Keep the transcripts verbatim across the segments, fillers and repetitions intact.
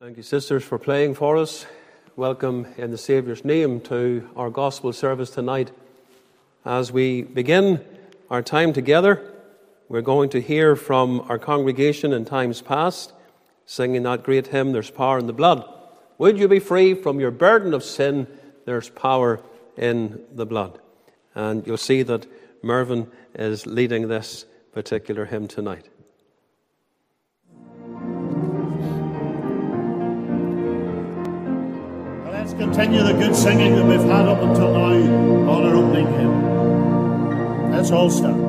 Thank you, sisters, for playing for us. Welcome in the Saviour's name to our gospel service tonight. As we begin our time together, we're going to hear from our congregation in times past, singing that great hymn, "There's Power in the Blood." Would you be free from your burden of sin? There's power in the blood. And you'll see that Mervyn is leading this particular hymn tonight. Let's continue the good singing that we've had up until now on our opening hymn. Let's all stand.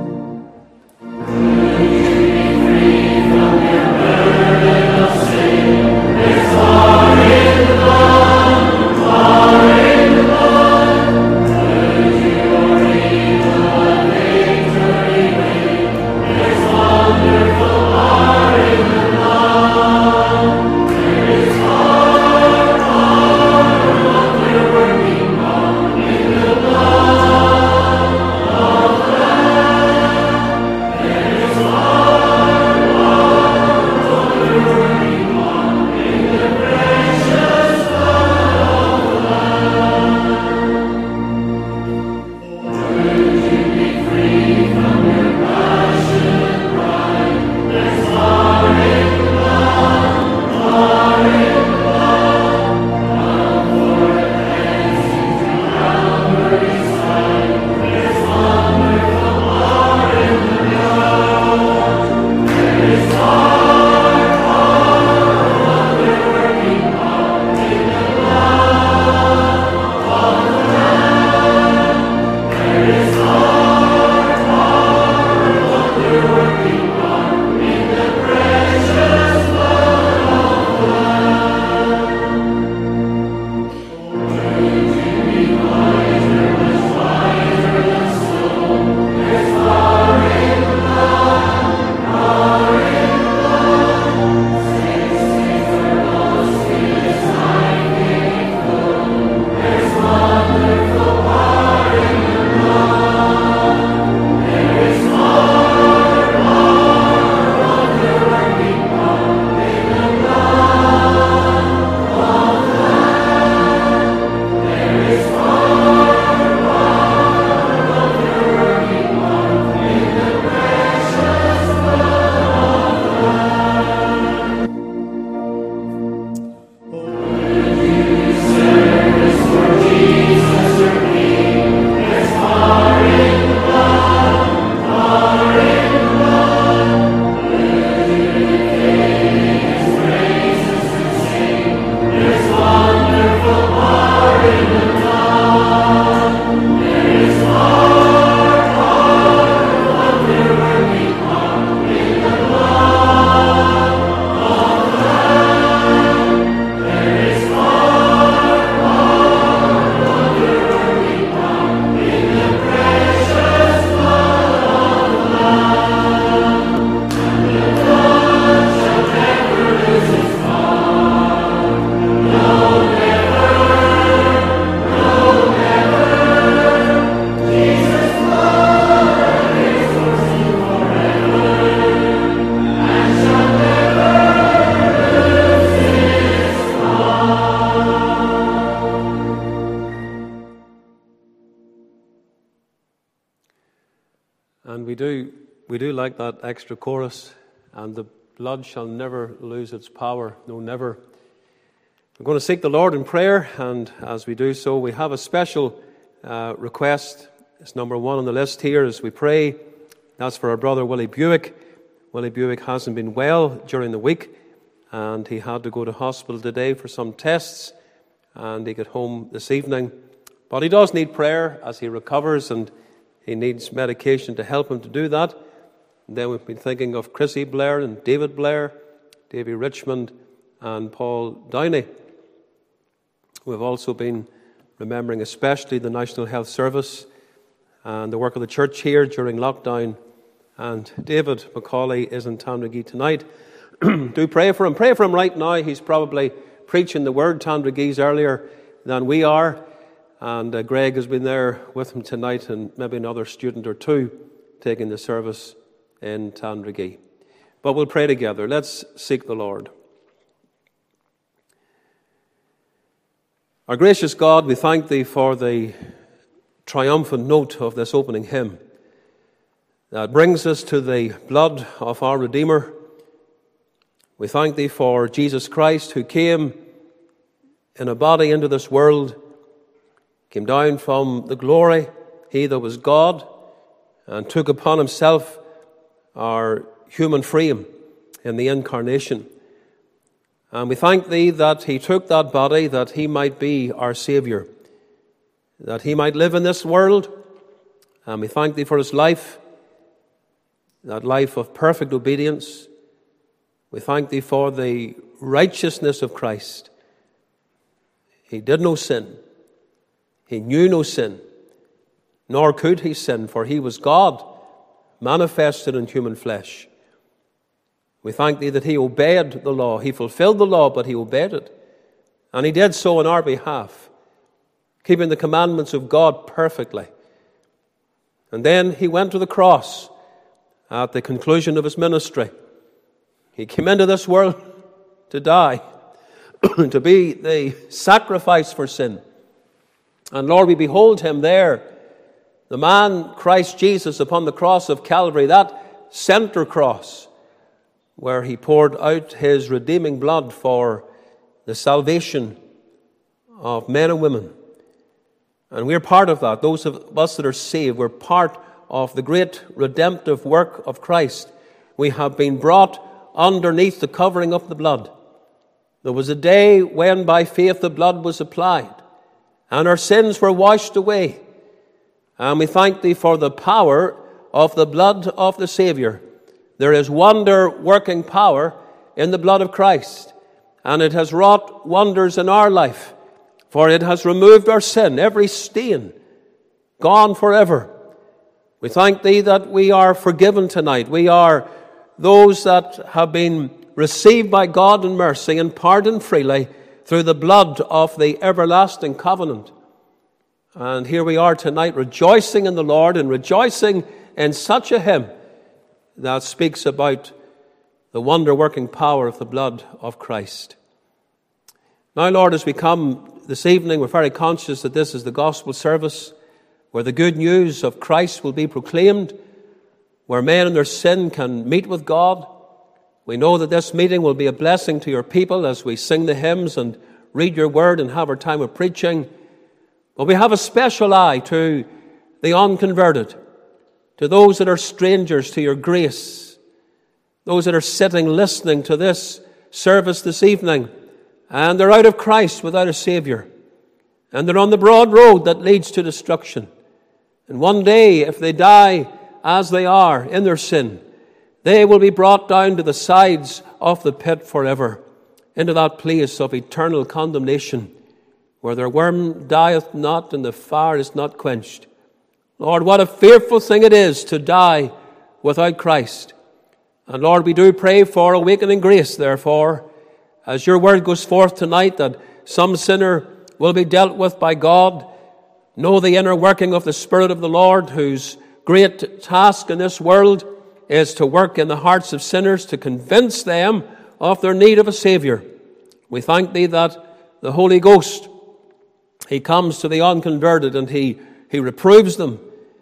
And we do we do like that extra chorus, "And the blood shall never lose its power, no, never." We're going to seek the Lord in prayer, and as we do so, we have a special uh, request. It's number one on the list here as we pray. That's for our brother Willie Buick. Willie Buick hasn't been well during the week, and he had to go to hospital today for some tests, and he got home this evening. But he does need prayer as he recovers, and he needs medication to help him to do that. And then we've been thinking of Chrissy Blair and David Blair, Davy Richmond and Paul Downey. We've also been remembering especially the National Health Service and the work of the church here during lockdown. And David Macaulay is in Tandragee tonight. Do pray for him. Pray for him right now. He's probably preaching the word Tandragees earlier than we are. And uh, Greg has been there with him tonight, and maybe another student or two taking the service in Tandragee. But we'll pray together. Let's seek the Lord. Our gracious God, we thank Thee for the triumphant note of this opening hymn that brings us to the blood of our Redeemer. We thank Thee for Jesus Christ, who came in a body into this world, came down from the glory, He that was God, and took upon Himself our human frame in the incarnation. And we thank Thee that He took that body that He might be our Saviour, that He might live in this world. And we thank Thee for His life, that life of perfect obedience. We thank Thee for the righteousness of Christ. He did no sin. He knew no sin, nor could He sin, for He was God, manifested in human flesh. We thank Thee that He obeyed the law. He fulfilled the law, but He obeyed it. And He did so on our behalf, keeping the commandments of God perfectly. And then He went to the cross at the conclusion of His ministry. He came into this world to die, to be the sacrifice for sin. And Lord, we behold Him there, the man Christ Jesus upon the cross of Calvary, that center cross, where He poured out His redeeming blood for the salvation of men and women. And we're part of that. Those of us that are saved, we're part of the great redemptive work of Christ. We have been brought underneath the covering of the blood. There was a day when by faith the blood was applied, and our sins were washed away. And we thank Thee for the power of the blood of the Saviour. There is wonder-working power in the blood of Christ, and it has wrought wonders in our life, for it has removed our sin, every stain, gone forever. We thank Thee that we are forgiven tonight. We are those that have been received by God in mercy and pardoned freely through the blood of the everlasting covenant. And here we are tonight rejoicing in the Lord and rejoicing in such a hymn that speaks about the wonder-working power of the blood of Christ. Now, Lord, as we come this evening, we're very conscious that this is the gospel service where the good news of Christ will be proclaimed, where men in their sin can meet with God. We know that this meeting will be a blessing to Your people as we sing the hymns and read Your word and have our time of preaching. But we have a special eye to the unconverted, to those that are strangers to Your grace, those that are sitting listening to this service this evening, and they're out of Christ without a Saviour, and they're on the broad road that leads to destruction. And one day, if they die as they are in their sin, they will be brought down to the sides of the pit forever, into that place of eternal condemnation, where their worm dieth not and the fire is not quenched. Lord, what a fearful thing it is to die without Christ. And Lord, we do pray for awakening grace, therefore, as Your word goes forth tonight, that some sinner will be dealt with by God. Know the inner working of the Spirit of the Lord, whose great task in this world is to work in the hearts of sinners, to convince them of their need of a Saviour. We thank Thee that the Holy Ghost, He comes to the unconverted and He, he reproves them,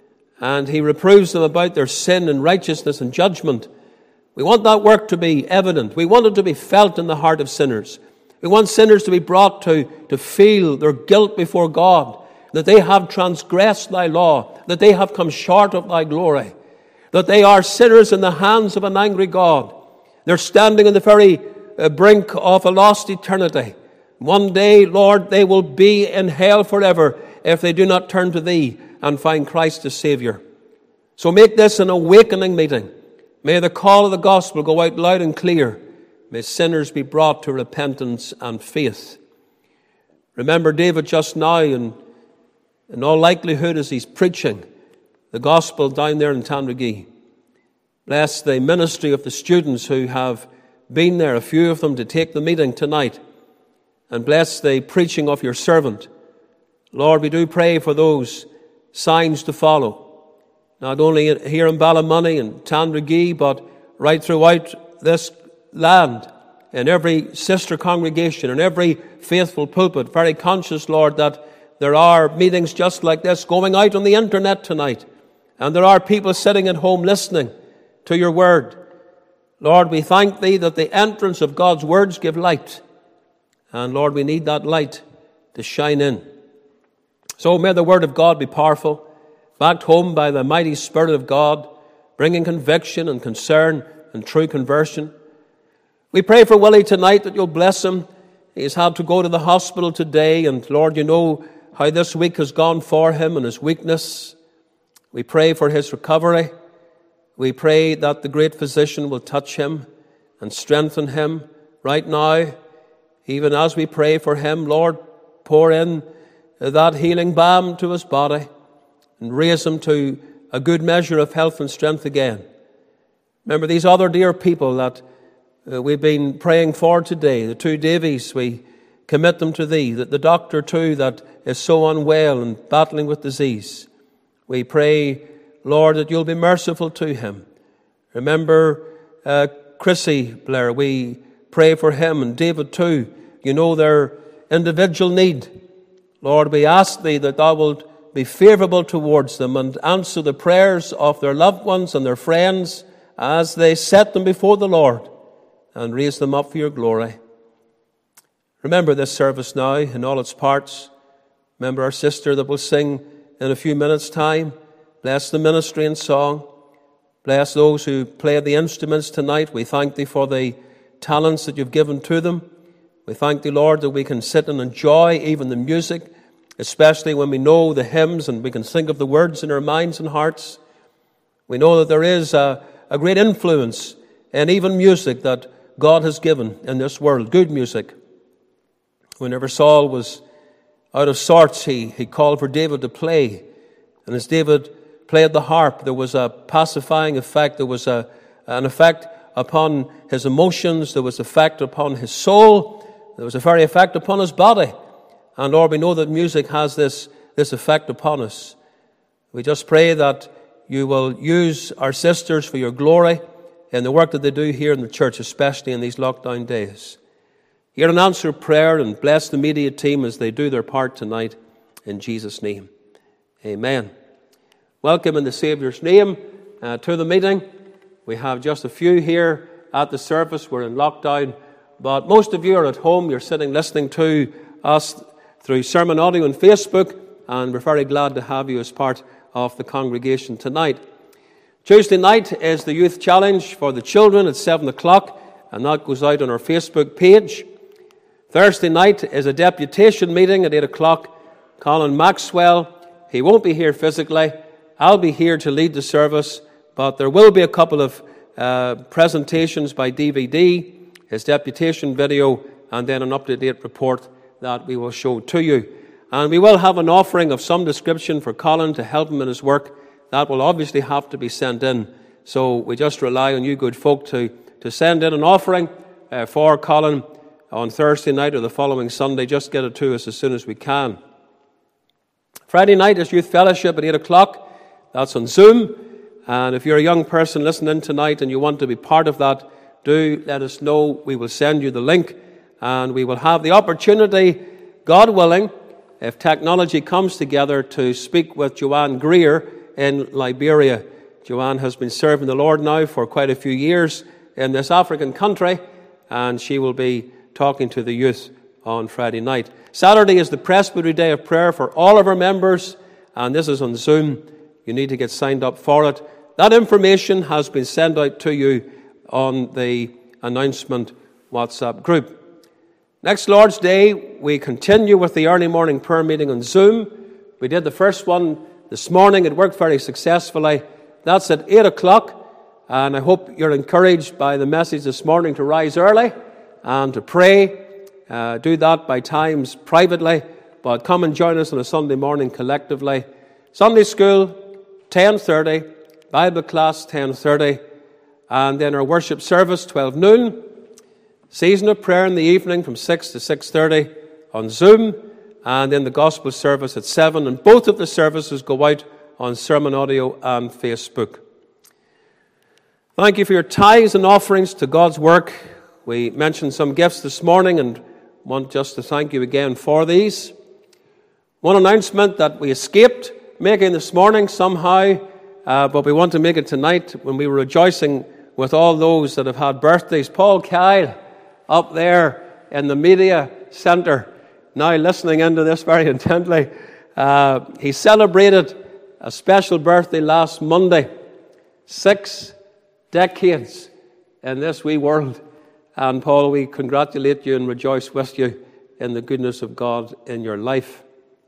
and He reproves them about their sin and righteousness and judgment. We want that work to be evident. We want it to be felt in the heart of sinners. We want sinners to be brought to, to feel their guilt before God, that they have transgressed Thy law, that they have come short of Thy glory, that they are sinners in the hands of an angry God. They're standing on the very uh, brink of a lost eternity. One day, Lord, they will be in hell forever if they do not turn to Thee and find Christ as Saviour. So make this an awakening meeting. May the call of the gospel go out loud and clear. May sinners be brought to repentance and faith. Remember David just now, and in all likelihood as he's preaching the gospel down there in Tandragee. Bless the ministry of the students who have been there, a few of them, to take the meeting tonight. And bless the preaching of Your servant. Lord, we do pray for those signs to follow, not only here in Ballymoney and Tandragee, but right throughout this land, in every sister congregation, in every faithful pulpit, very conscious, Lord, that there are meetings just like this going out on the internet tonight. And there are people sitting at home listening to your word. Lord, we thank thee that the entrance of God's words give light. And Lord, we need that light to shine in. So may the word of God be powerful, backed home by the mighty Spirit of God, bringing conviction and concern and true conversion. We pray for Willie tonight that you'll bless him. He's had to go to the hospital today, and Lord, you know how this week has gone for him and his weakness. We pray for his recovery. We pray that the great physician will touch him and strengthen him right now. Even as we pray for him, Lord, pour in that healing balm to his body and raise him to a good measure of health and strength again. Remember these other dear people that uh, we've been praying for today, the two Davies, we commit them to thee, that the doctor too that is so unwell and battling with disease. We pray, Lord, that you'll be merciful to him. Remember uh, Chrissy Blair, we pray for him, and David too. You know their individual need. Lord, we ask thee that thou wilt be favourable towards them and answer the prayers of their loved ones and their friends as they set them before the Lord and raise them up for your glory. Remember this service now in all its parts. Remember our sister that will sing in a few minutes' time. Bless the ministry and song. Bless those who play the instruments tonight. We thank thee for the talents that you've given to them. We thank thee, Lord, that we can sit and enjoy even the music, especially when we know the hymns and we can think of the words in our minds and hearts. We know that there is a, a great influence in even music that God has given in this world, good music. Whenever Saul was out of sorts, he, he called for David to play. And as David played the harp, there was a pacifying effect. There was a, an effect upon his emotions. There was effect upon his soul. There was a very effect upon his body. And Lord, we know that music has this, this effect upon us. We just pray that you will use our sisters for your glory in the work that they do here in the church, especially in these lockdown days. Hear and answer prayer and bless the media team as they do their part tonight. In Jesus' name, amen. Welcome in the Saviour's name uh, to the meeting. We have just a few here at the service. We're in lockdown, but most of you are at home. You're sitting listening to us through sermon audio and Facebook, and we're very glad to have you as part of the congregation tonight. Tuesday night is the Youth Challenge for the children at seven o'clock, and that goes out on our Facebook page. Thursday night is a deputation meeting at eight o'clock. Colin Maxwell, he won't be here physically. I'll be here to lead the service, but there will be a couple of uh, presentations by D V D, his deputation video, and then an up-to-date report that we will show to you. And we will have an offering of some description for Colin to help him in his work. That will obviously have to be sent in. So we just rely on you good folk to, to send in an offering uh, for Colin on Thursday night or the following Sunday. Just get it to us as soon as we can. Friday night is Youth Fellowship at eight o'clock. That's on Zoom. And if you're a young person listening tonight and you want to be part of that, do let us know. We will send you the link. And we will have the opportunity, God willing, if technology comes together, to speak with Joanne Greer in Liberia. Joanne has been serving the Lord now for quite a few years in this African country, and she will be talking to the youth on Friday night. Saturday is the Presbytery Day of Prayer for all of our members, and this is on Zoom. You need to get signed up for it. That information has been sent out to you on the announcement WhatsApp group. Next Lord's Day, we continue with the early morning prayer meeting on Zoom. We did the first one this morning. It worked very successfully. That's at eight o'clock, and I hope you're encouraged by the message this morning to rise early and to pray. Uh, do that by times privately, but come and join us on a Sunday morning collectively. Sunday school, ten thirty, Bible class, ten thirty, and then our worship service, twelve noon. Season of prayer in the evening from six to six thirty on Zoom, and then the gospel service at seven, and both of the services go out on sermon audio and Facebook. Thank you for your tithes and offerings to God's work. We mentioned some gifts this morning and want just to thank you again for these. One announcement that we escaped making this morning somehow, uh, but we want to make it tonight when we were rejoicing with all those that have had birthdays. Paul Kyle up there in the media centre, now listening into this very intently. Uh, he celebrated a special birthday last Monday. Six decades in this wee world. And Paul, we congratulate you and rejoice with you in the goodness of God in your life.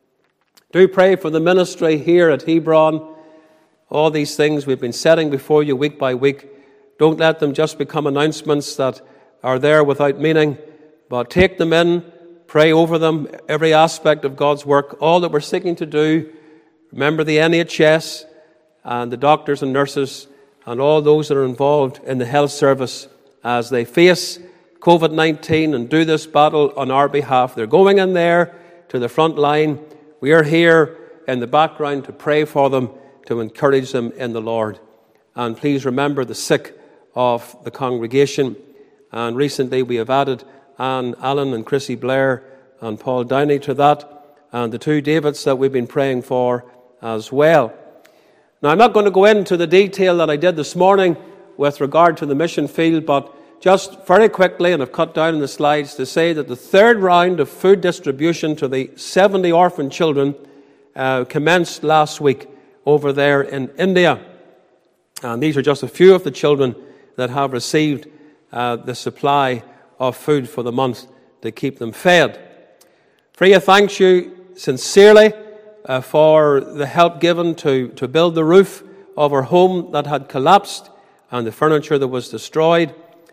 Do pray for the ministry here at Hebron. All these things we've been setting before you week by week. Don't let them just become announcements that are there without meaning, but take them in, pray over them, every aspect of God's work, all that we're seeking to do. Remember the N H S and the doctors and nurses and all those that are involved in the health service as they face covid nineteen and do this battle on our behalf. They're going in there to the front line. We are here in the background to pray for them, to encourage them in the Lord. And please remember the sick of the congregation. And recently we have added Anne Allen and Chrissy Blair and Paul Downey to that, and the two Davids that we've been praying for as well. Now, I'm not going to go into the detail that I did this morning with regard to the mission field, but just very quickly, and I've cut down in the slides, to say that the third round of food distribution to the seventy orphan children uh, commenced last week over there in India. And these are just a few of the children that have received uh, the supply of food for the month to keep them fed. Freya thanks you sincerely uh, for the help given to, to build the roof of her home that had collapsed and the furniture that was destroyed.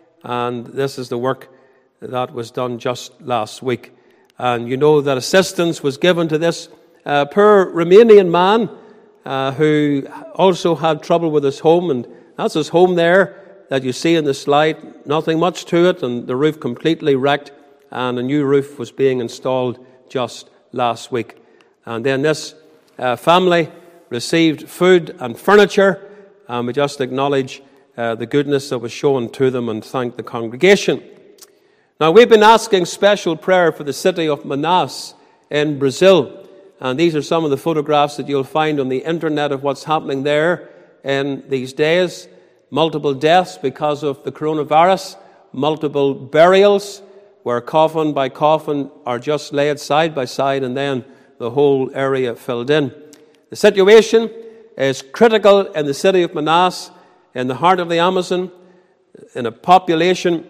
And this is the work that was done just last week. And you know that assistance was given to this uh, poor Romanian man uh, who also had trouble with his home. And that's his home there that you see in the slide. Nothing much to it, and the roof completely wrecked. And a new roof was being installed just last week. And then this uh, family received food and furniture. And we just acknowledge Uh, the goodness that was shown to them and thank the congregation. Now, we've been asking special prayer for the city of Manaus in Brazil. And these are some of the photographs that you'll find on the internet of what's happening there in these days. Multiple deaths because of the coronavirus, multiple burials where coffin by coffin are just laid side by side and then the whole area filled in. The situation is critical in the city of Manaus, in the heart of the Amazon, in a population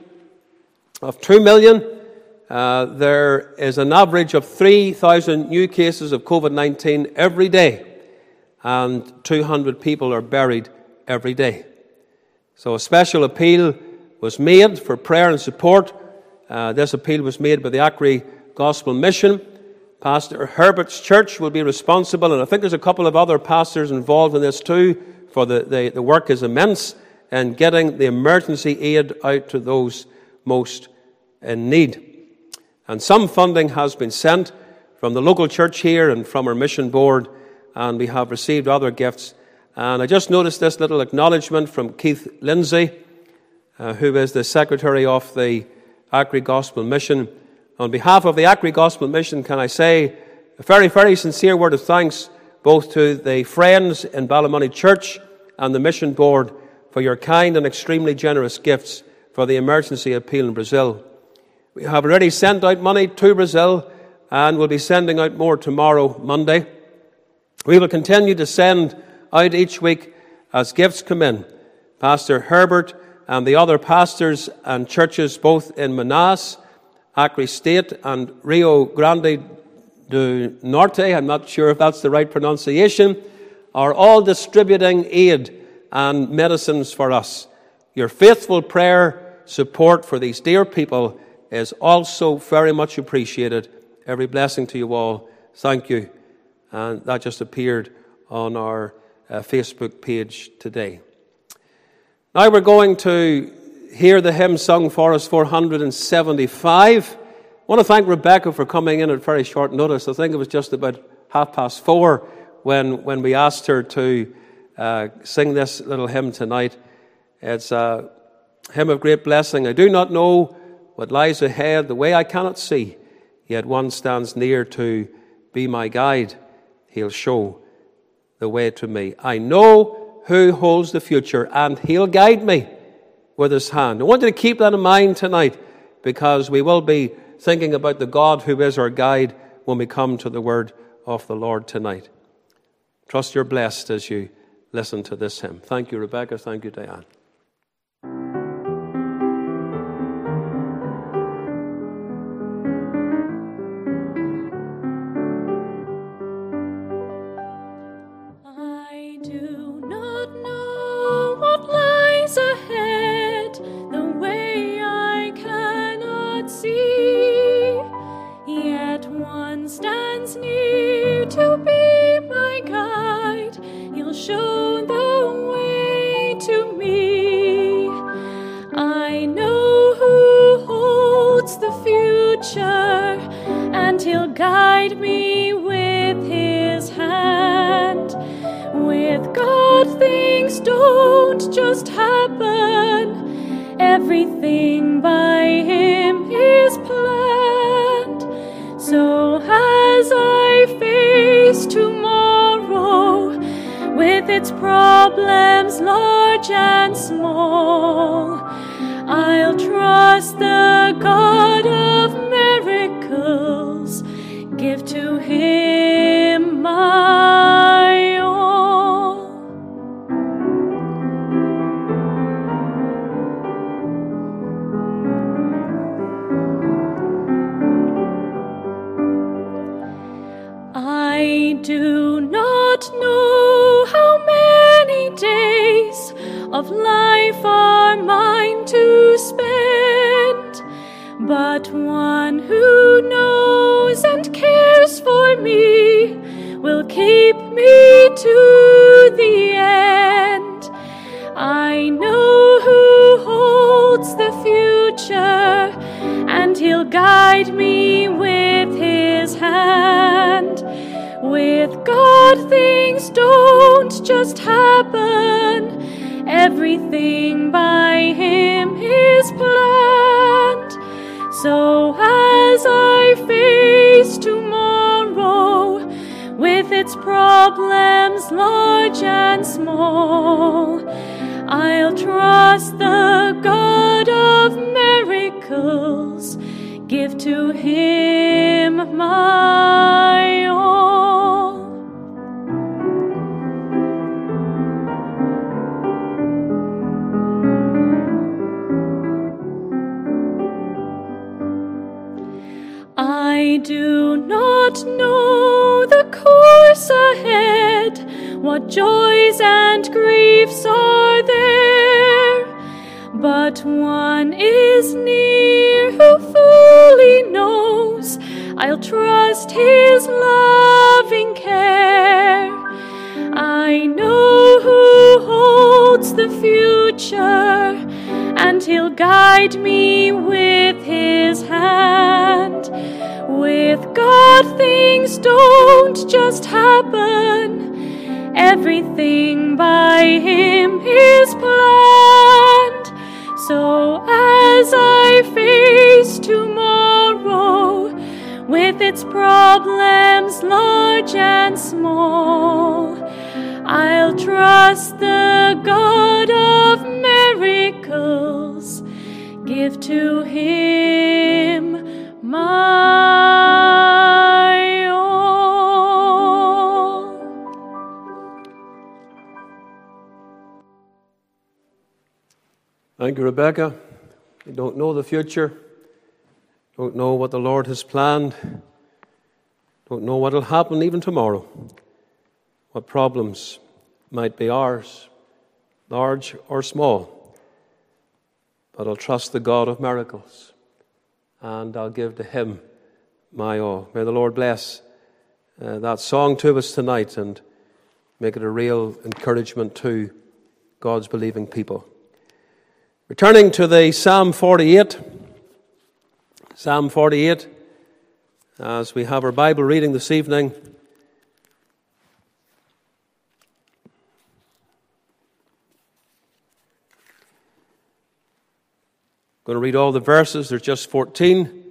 of two million. Uh, there is an average of three thousand new cases of covid nineteen every day, and two hundred people are buried every day. So a special appeal was made for prayer and support. Uh, this appeal was made by the Acre Gospel Mission. Pastor Herbert's church will be responsible, and I think there's a couple of other pastors involved in this too, for the, the, the work is immense in getting the emergency aid out to those most in need. And some funding has been sent from the local church here and from our mission board, and we have received other gifts. And I just noticed this little acknowledgement from Keith Lindsay, uh, who is the secretary of the Acre Gospel Mission. On behalf of the Acre Gospel Mission, can I say a very, very sincere word of thanks both to the friends in Ballymoney Church and the Mission Board for your kind and extremely generous gifts for the emergency appeal in Brazil. We have already sent out money to Brazil and will be sending out more tomorrow, Monday. We will continue to send out each week as gifts come in. Pastor Herbert and the other pastors and churches both in Manaus, Acre State and Rio Grande do Norte, I'm not sure if that's the right pronunciation, are all distributing aid and medicines for us. Your faithful prayer support for these dear people is also very much appreciated. Every blessing to you all. Thank you. And that just appeared on our uh, Facebook page today. Now we're going to hear the hymn sung for us, four seventy-five. I want to thank Rebecca for coming in at very short notice. I think it was just about half past four when, when we asked her to uh, sing this little hymn tonight. It's a hymn of great blessing. I do not know what lies ahead, the way I cannot see, yet one stands near to be my guide. He'll show the way to me. I know who holds the future, and he'll guide me with his hand. I want you to keep that in mind tonight, because we will be thinking about the God who is our guide when we come to the word of the Lord tonight. Trust you're blessed as you listen to this hymn. Thank you, Rebecca. Thank you, Diane. I do not know what lies ahead, the way I cannot see, yet one stands near to be my guide. He'll show the way to me. I know who holds the future, and he'll guide me with his hand. With God, things don't just happen. Everything by him is planned. So as I face tomorrow, with its problems large and small, I'll trust the God of miracles, give to him my all. I do not know how many days of life are mine to spend, but one who knows and cares for me will keep me to the end. I know who holds the future, and he'll guide me with his hand. With God, things don't just happen. Everything by him is planned. So as I face tomorrow, with its problems large and small, I'll trust the God of miracles, give to him my all. I do not know the course ahead, what joys and griefs are there, but one is near who fully knows. I'll trust his loving care. I know who holds the future, and he'll guide me with his hand. With God, things don't just happen. Everything by him is planned. So as I face tomorrow, with its problems large and small, I'll trust the God of miracles, give to him my all. Thank you, Rebecca. You don't know the future, don't know what the Lord has planned, don't know what will happen even tomorrow, what problems might be ours, large or small. But I'll trust the God of miracles, and I'll give to him my all. May the Lord bless uh, that song to us tonight and make it a real encouragement to God's believing people. Returning to the Psalm forty-eight, Psalm forty-eight, as we have our Bible reading this evening. going to read all the verses. There's just fourteen.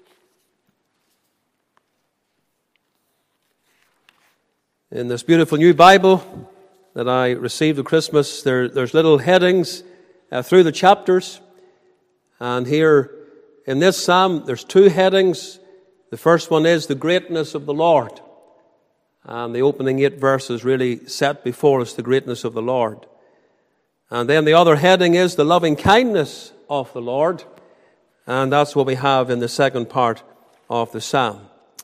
In this beautiful new Bible that I received at Christmas, there, there's little headings uh, through the chapters. And here in this psalm, there's two headings. The first one is the greatness of the Lord. And the opening eight verses really set before us the greatness of the Lord. And then the other heading is the loving kindness of the Lord. And that's what we have in the second part of the psalm.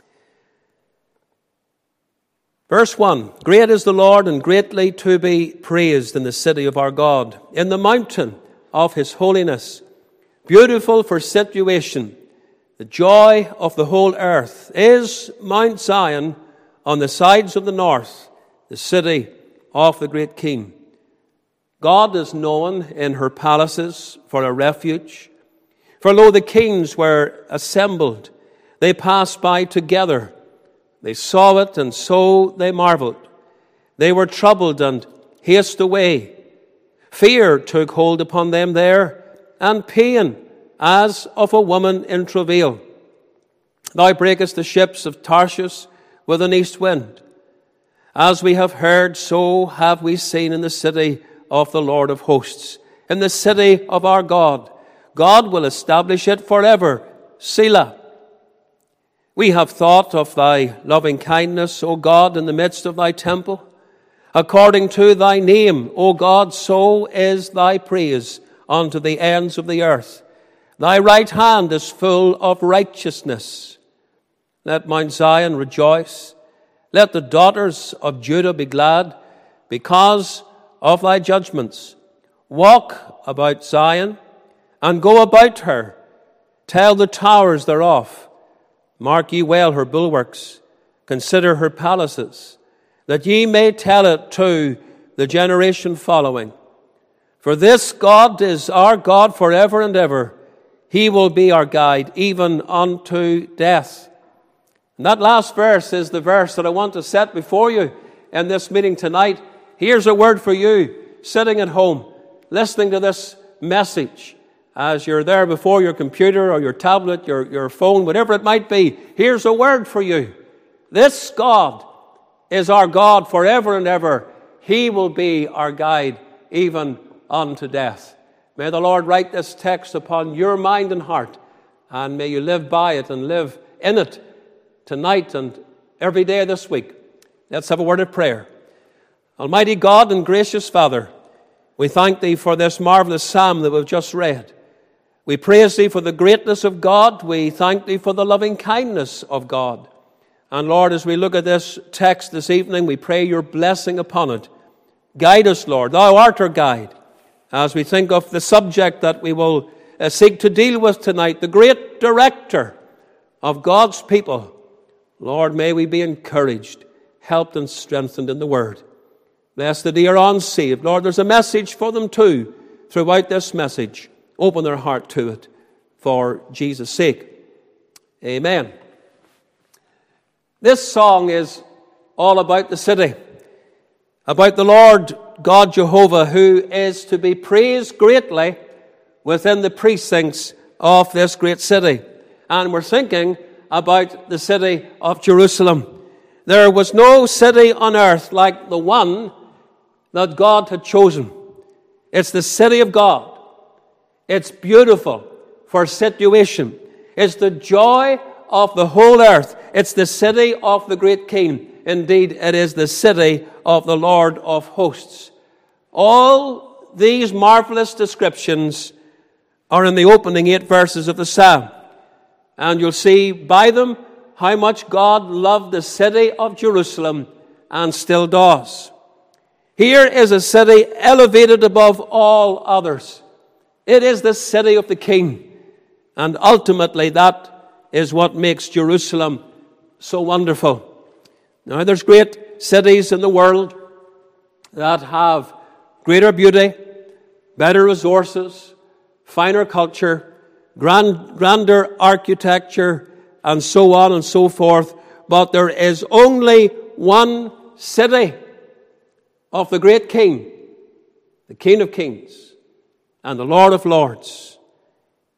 Verse one, great is the Lord and greatly to be praised in the city of our God, in the mountain of his holiness, beautiful for situation. The joy of the whole earth is Mount Zion on the sides of the north, the city of the great King. God is known in her palaces for a refuge. For lo, the kings were assembled. They passed by together. They saw it, and so they marveled. They were troubled and hasted away. Fear took hold upon them there, and pain as of a woman in travail. Thou breakest the ships of Tarshish with an east wind. As we have heard, so have we seen in the city of the Lord of hosts, in the city of our God. God will establish it forever. Selah. We have thought of thy loving kindness, O God, in the midst of thy temple. According to thy name, O God, so is thy praise unto the ends of the earth. Thy right hand is full of righteousness. Let Mount Zion rejoice. Let the daughters of Judah be glad because of thy judgments. Walk about Zion and go about her. Tell the towers thereof. Mark ye well her bulwarks. Consider her palaces, that ye may tell it to the generation following. For this God is our God forever and ever. He will be our guide, even unto death. And that last verse is the verse that I want to set before you in this meeting tonight. Here's a word for you, sitting at home, listening to this message. As you're there before your computer or your tablet, your, your phone, whatever it might be, here's a word for you. This God is our God forever and ever. He will be our guide, even unto death. May the Lord write this text upon your mind and heart, and may you live by it and live in it tonight and every day of this week. Let's have a word of prayer. Almighty God and gracious Father, we thank thee for this marvelous psalm that we've just read. We praise thee for the greatness of God. We thank thee for the loving kindness of God. And Lord, as we look at this text this evening, we pray your blessing upon it. Guide us, Lord. Thou art our guide. As we think of the subject that we will uh, seek to deal with tonight, the great director of God's people. Lord, may we be encouraged, helped and strengthened in the word. Bless the dear unsaved. Lord, there's a message for them too throughout this message. Open their heart to it for Jesus' sake. Amen. This song is all about the city, about the Lord God Jehovah, who is to be praised greatly within the precincts of this great city. And we're thinking about the city of Jerusalem. There was no city on earth like the one that God had chosen. It's the city of God. It's beautiful for situation. It's the joy of the whole earth. It's the city of the great King. Indeed, it is the city of the Lord of hosts. All these marvelous descriptions are in the opening eight verses of the psalm. And you'll see by them how much God loved the city of Jerusalem and still does. Here is a city elevated above all others. It is the city of the King. And ultimately that is what makes Jerusalem so wonderful. Now there's great cities in the world that have greater beauty, better resources, finer culture, grand, grander architecture, and so on and so forth. But there is only one city of the great King, the King of Kings and the Lord of Lords.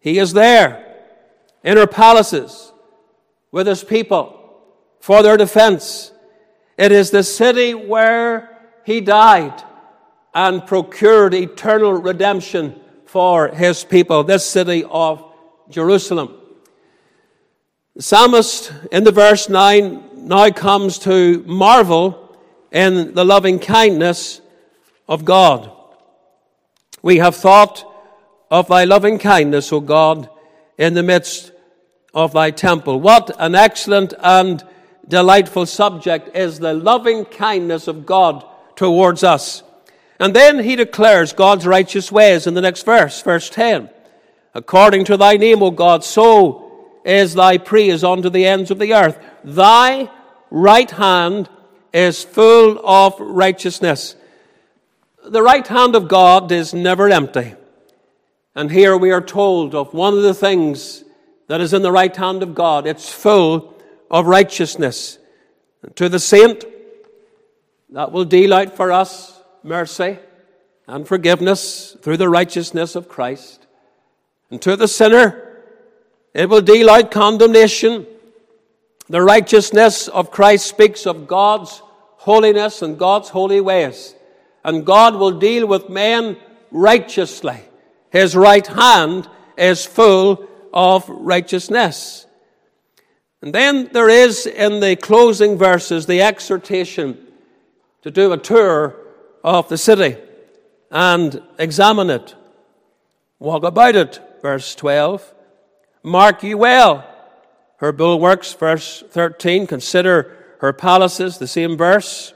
He is there in her palaces with his people for their defense. It is the city where he died and procured eternal redemption for his people, this city of Jerusalem. The psalmist in the verse nine now comes to marvel in the loving kindness of God. We have thought of thy loving kindness, O God, in the midst of thy temple. What an excellent and delightful subject is the loving kindness of God towards us. And then he declares God's righteous ways in the next verse, verse ten. According to thy name, O God, so is thy praise unto the ends of the earth. Thy right hand is full of righteousness. The right hand of God is never empty. And here we are told of one of the things that is in the right hand of God. It's full of righteousness. And to the saint, that will deal out for us mercy and forgiveness through the righteousness of Christ. And to the sinner, it will deal out condemnation. The righteousness of Christ speaks of God's holiness and God's holy ways. And God will deal with men righteously. His right hand is full of righteousness. And then there is in the closing verses the exhortation to do a tour of the city and examine it. Walk about it, verse twelve. Mark ye well her bulwarks, verse thirteen. Consider her palaces, the same verse.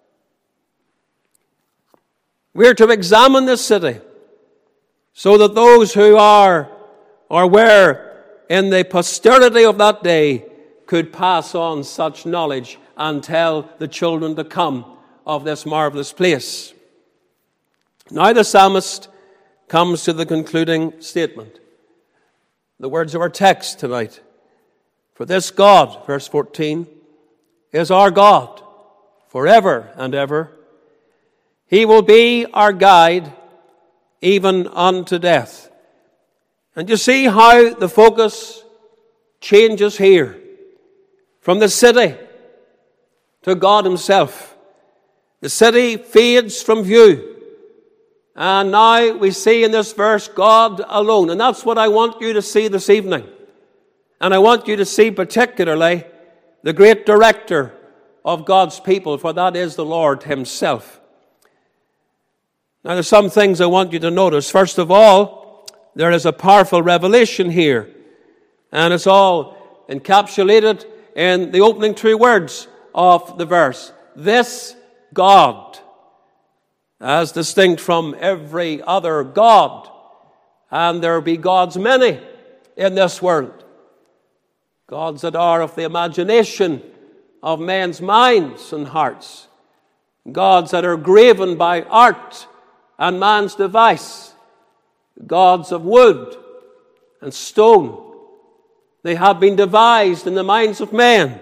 We're to examine this city so that those who are or were in the posterity of that day could pass on such knowledge and tell the children to come of this marvelous place. Now the psalmist comes to the concluding statement. The words of our text tonight. For this God, verse fourteen, is our God forever and ever. He will be our guide even unto death. And you see how the focus changes here from the city to God himself. The city fades from view. And now we see in this verse God alone. And that's what I want you to see this evening. And I want you to see particularly the great director of God's people, for that is the Lord himself. Now there's some things I want you to notice. First of all, there is a powerful revelation here. And it's all encapsulated in the opening two words of the verse. This God, as distinct from every other God. And there be gods many in this world. Gods that are of the imagination of men's minds and hearts. Gods that are graven by art and man's device. Gods of wood and stone. They have been devised in the minds of men.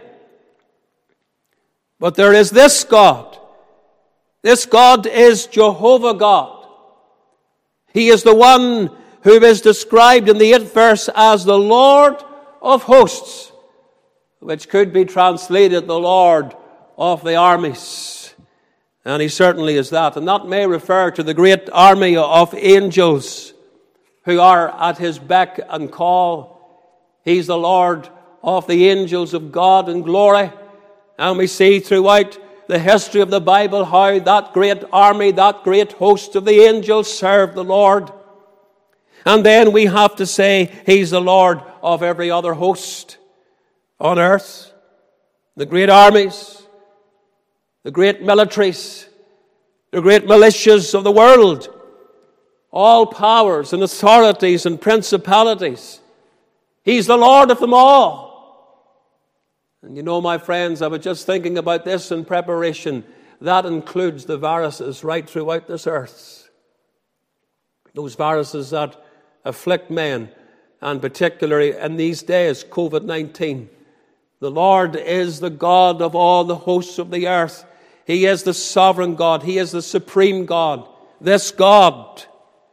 But there is this God. This God is Jehovah God. He is the one who is described in the eighth verse as the Lord of hosts, which could be translated the Lord of the armies. And he certainly is that. And that may refer to the great army of angels who are at his beck and call. He's the Lord of the angels of God in glory. And we see throughout the history of the Bible how that great army, that great host of the angels served the Lord. And then we have to say he's the Lord of every other host on earth. The great armies, the great militaries, the great militias of the world, all powers and authorities and principalities. He's the Lord of them all. And you know, my friends, I was just thinking about this in preparation. That includes the viruses right throughout this earth. Those viruses that afflict men, and particularly in these days, covid nineteen. The Lord is the God of all the hosts of the earth. He is the sovereign God. He is the supreme God. This God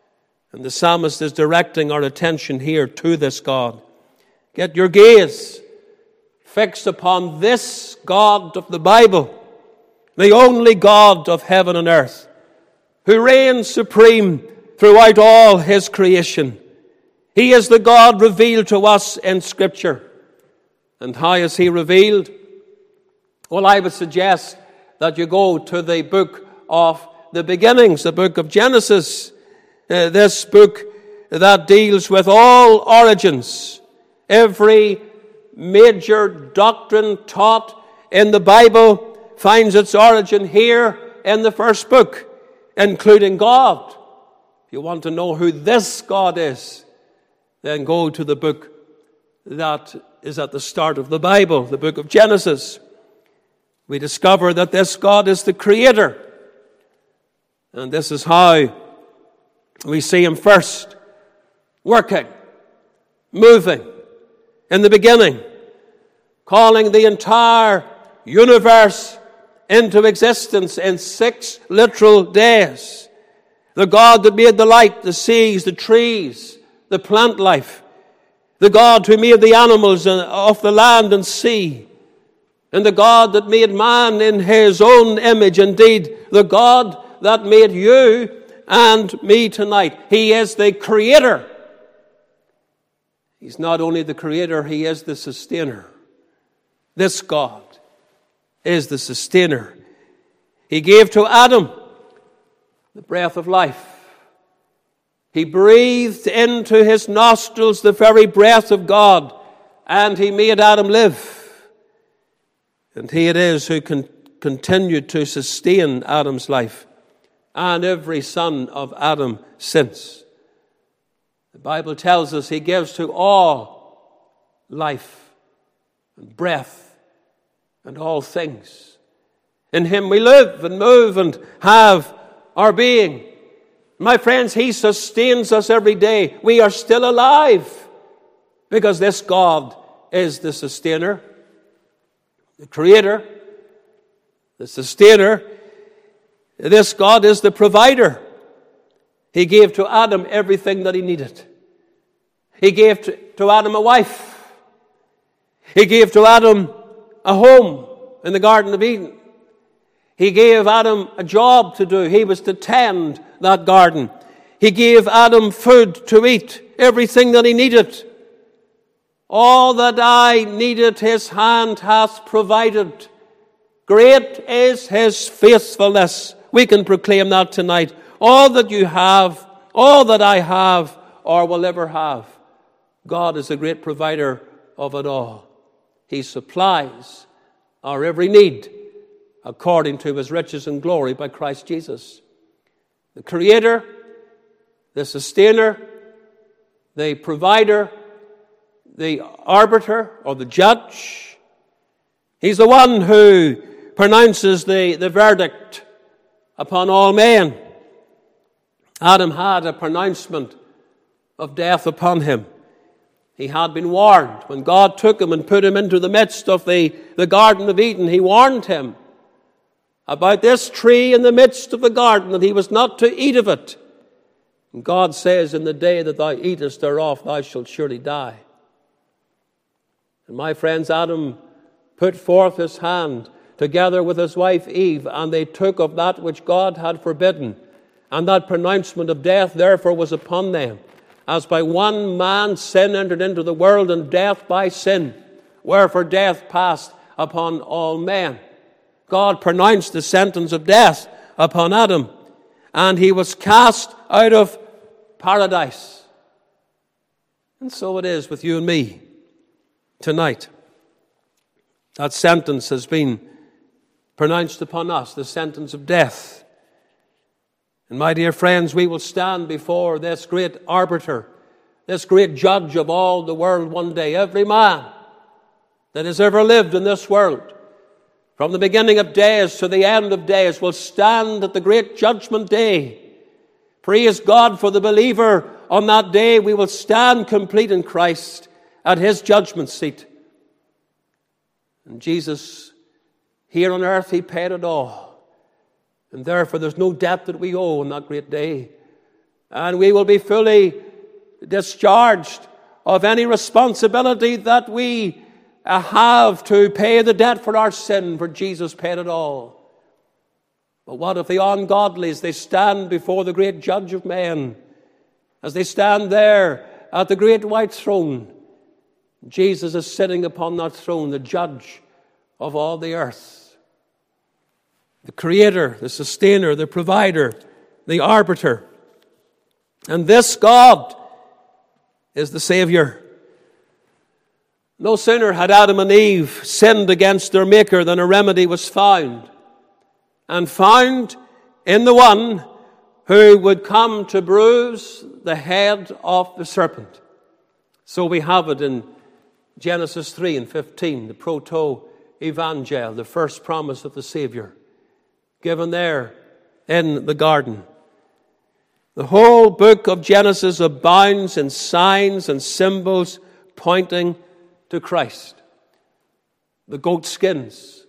And the psalmist is directing our attention here to this God. Get your gaze fixed upon this God of the Bible, the only God of heaven and earth, who reigns supreme throughout all his creation. He is the God revealed to us in Scripture. And how is he revealed? Well, I would suggest that you go to the book of the beginnings, the book of Genesis, uh, this book that deals with all origins. Every major doctrine taught in the Bible finds its origin here in the first book, including God. If you want to know who this God is, then go to the book that is at the start of the Bible, the book of Genesis. We discover that this God is the Creator. And this is how we see him first working, moving, in the beginning, calling the entire universe into existence in six literal days. The God that made the light, the seas, the trees, the plant life. The God who made the animals of the land and sea. And the God that made man in his own image. Indeed, the God that made you and me tonight. He is the Creator. He's not only the Creator, he is the Sustainer. This God is the Sustainer. He gave to Adam the breath of life. He breathed into his nostrils the very breath of God, and he made Adam live. And he it is who can continue to sustain Adam's life and every son of Adam since. The Bible tells us he gives to all life and breath and all things. In him we live and move and have our being. My friends, he sustains us every day. We are still alive because this God is the Sustainer, the Creator, the Sustainer. This God is the Provider. He gave to Adam everything that he needed. He gave to, to Adam a wife. He gave to Adam a home in the Garden of Eden. He gave Adam a job to do. He was to tend that garden. He gave Adam food to eat, everything that he needed. All that I needed his hand hath provided. Great is his faithfulness. We can proclaim that tonight. All that you have, all that I have, or will ever have, God is a great provider of it all. He supplies our every need according to his riches and glory by Christ Jesus. The Creator, the Sustainer, the Provider, the Arbiter or the Judge. He's the one who pronounces the, the verdict upon all men. Adam had a pronouncement of death upon him. He had been warned. When God took him and put him into the midst of the, the Garden of Eden, he warned him about this tree in the midst of the garden, that he was not to eat of it. And God says, in the day that thou eatest thereof, thou shalt surely die. And my friends, Adam put forth his hand together with his wife Eve, and they took of that which God had forbidden. And that pronouncement of death therefore was upon them. As by one man sin entered into the world, and death by sin, wherefore death passed upon all men. God pronounced the sentence of death upon Adam, and he was cast out of paradise. And so it is with you and me tonight. That sentence has been pronounced upon us, the sentence of death. And my dear friends, we will stand before this great arbiter, this great judge of all the world one day. Every man that has ever lived in this world, from the beginning of days to the end of days, will stand at the great judgment day. Praise God for the believer. On that day we will stand complete in Christ at his judgment seat. And Jesus, here on earth, he paid it all. And therefore there's no debt that we owe on that great day. and we will be fully discharged of any responsibility that we have to pay the debt for our sin, for Jesus paid it all. But what if the ungodly, as they stand before the great judge of men, as they stand there at the great white throne, Jesus is sitting upon that throne, the judge of all the earth, the creator, the sustainer, the provider, the arbiter. And this God is the Savior. No sooner had Adam and Eve sinned against their Maker than a remedy was found, and found in the one who would come to bruise the head of the serpent. So we have it in Genesis three and fifteen, the proto-evangel, the first promise of the Savior, given there in the garden. The whole book of Genesis abounds in signs and symbols pointing to Christ. The goat skins,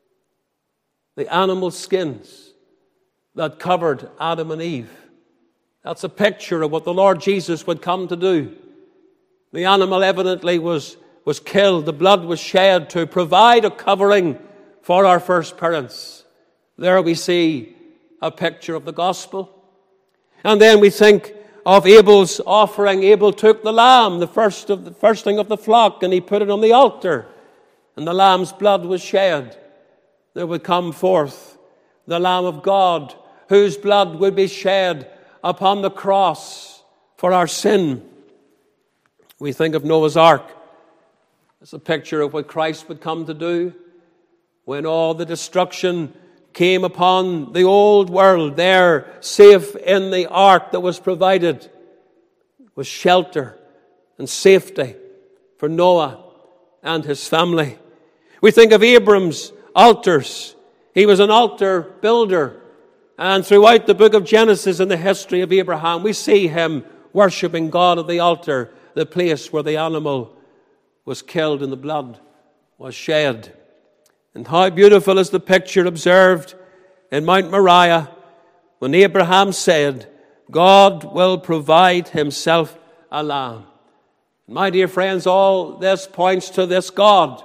the animal skins that covered Adam and Eve. That's a picture of what the Lord Jesus would come to do. The animal evidently was, was killed. The blood was shed to provide a covering for our first parents. There we see a picture of the gospel. And then we think of Abel's offering. Abel took the lamb, the first of the firstling of the flock, and he put it on the altar. And the lamb's blood was shed. There would come forth the Lamb of God, whose blood would be shed upon the cross for our sin. We think of Noah's Ark as a picture of what Christ would come to do when all the destruction came upon the old world. There, safe in the ark that was provided, was shelter and safety for Noah and his family. We think of Abram's altars. He was an altar builder. And throughout the book of Genesis and the history of Abraham, we see him worshiping God at the altar, the place where the animal was killed and the blood was shed. And how beautiful is the picture observed in Mount Moriah when Abraham said, God will provide himself a lamb. My dear friends, all this points to this God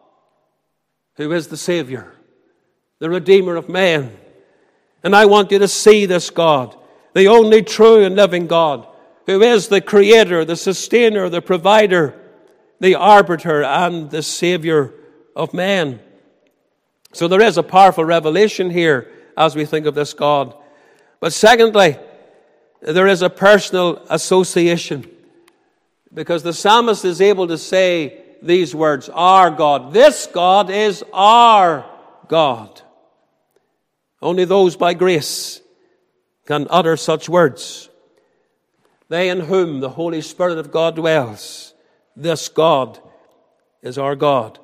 who is the Savior, the Redeemer of man. And I want you to see this God, the only true and living God, who is the Creator, the Sustainer, the Provider, the Arbiter, and the Savior of man. So there is a powerful revelation here as we think of this God. But secondly, there is a personal association, because the psalmist is able to say these words, our God. This God is our God. Only those by grace can utter such words. They in whom the Holy Spirit of God dwells. This God is our God.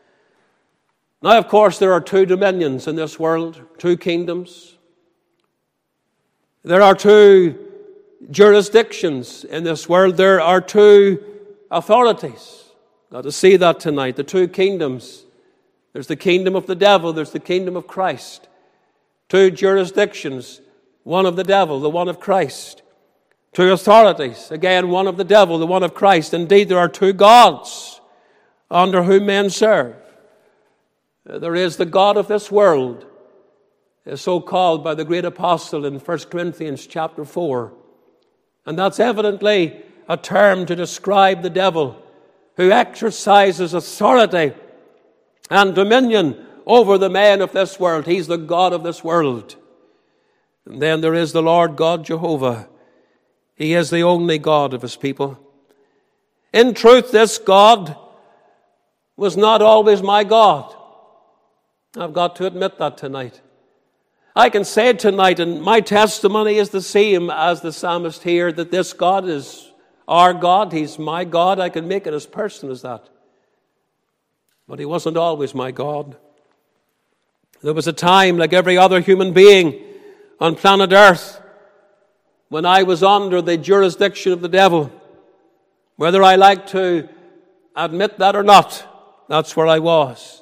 Now, of course, there are two dominions in this world, two kingdoms. There are two jurisdictions in this world. There are two authorities. Got to see that tonight. The two kingdoms. There's the kingdom of the devil. There's the kingdom of Christ. Two jurisdictions. One of the devil, the one of Christ. Two authorities. Again, one of the devil, the one of Christ. Indeed, there are two gods under whom men serve. There is the God of this world, so called by the great apostle in First Corinthians chapter four. And that's evidently a term to describe the devil, who exercises authority and dominion over the men of this world. He's the God of this world. And then there is the Lord God Jehovah. He is the only God of his people. In truth, this God was not always my God. I've got to admit that tonight. I can say tonight, and my testimony is the same as the psalmist here, that this God is our God. He's my God. I can make it as personal as that. But he wasn't always my God. There was a time, like every other human being on planet Earth, when I was under the jurisdiction of the devil. Whether I like to admit that or not, that's where I was.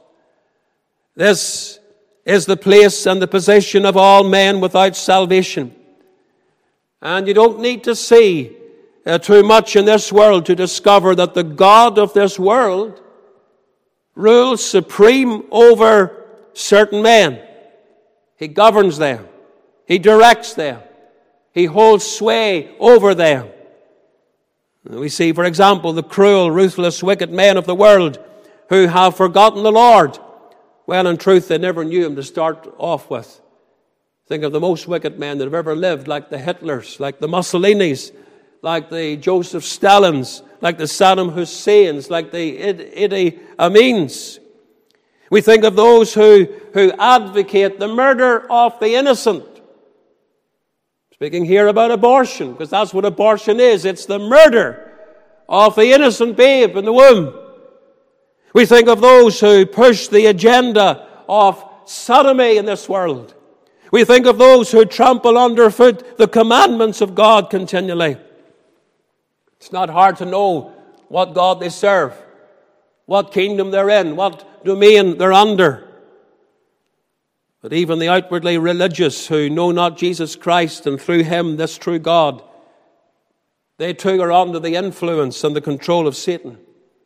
This is the place and the position of all men without salvation. And you don't need to see uh, too much in this world to discover that the God of this world rules supreme over certain men. He governs them. He directs them. He holds sway over them. We see, for example, the cruel, ruthless, wicked men of the world who have forgotten the Lord. Well, in truth, they never knew Him to start off with. Think of the most wicked men that have ever lived, like the Hitlers, like the Mussolinis, like the Joseph Stalins, like the Saddam Husseins, like the Idi Amins. We think of those who, who advocate the murder of the innocent. Speaking here about abortion, because that's what abortion is. It's the murder of the innocent babe in the womb. We think of those who push the agenda of sodomy in this world. We think of those who trample underfoot the commandments of God continually. It's not hard to know what God they serve, what kingdom they're in, what domain they're under. But even the outwardly religious who know not Jesus Christ and through Him this true God, they too are under the influence and the control of Satan.